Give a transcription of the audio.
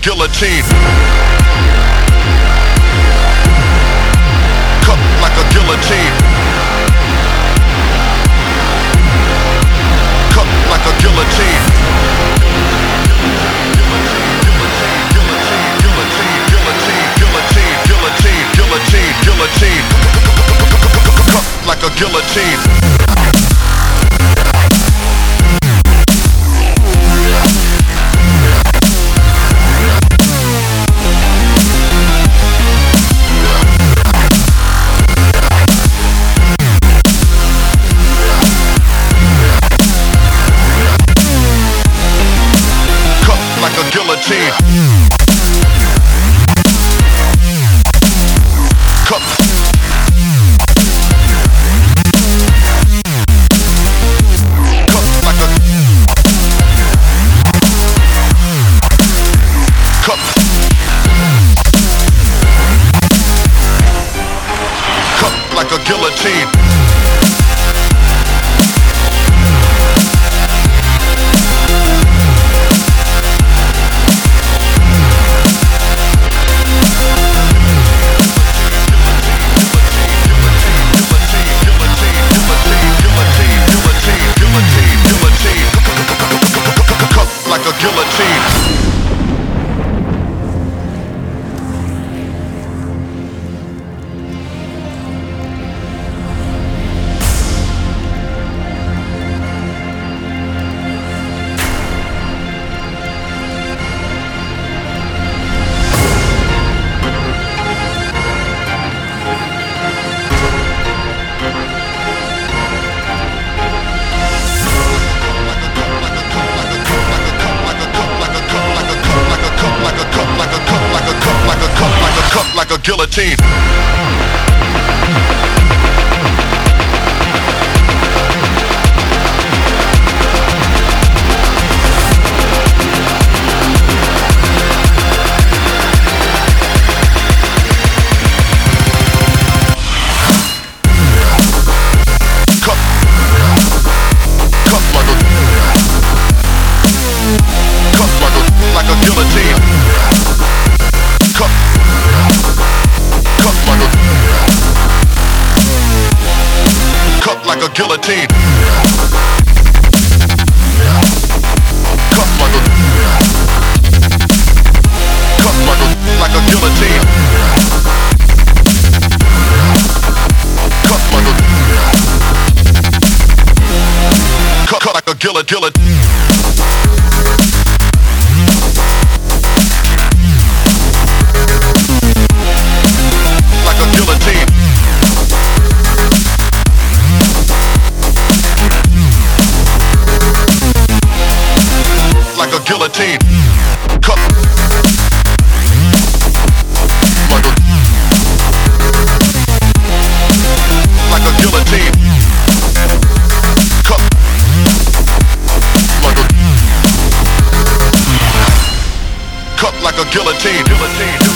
guillotine. Cut like a guillotine. Cut like a guillotine. Guillotine. Cut like a guillotine. Guillotine. Cut. Cut like a. Cut. Cut like a guillotine. Guillotine. Like a guillotine. Like a guillotine. Cut like a guillotine. Cut like a. Cut like a guillotine. Cut like a. Cut like a guillotine. Like a guillotine. Like a guillotine. Cut. Like a. Like a guillotine. Cut. Like a. Cut like a guillotine. Guillotine.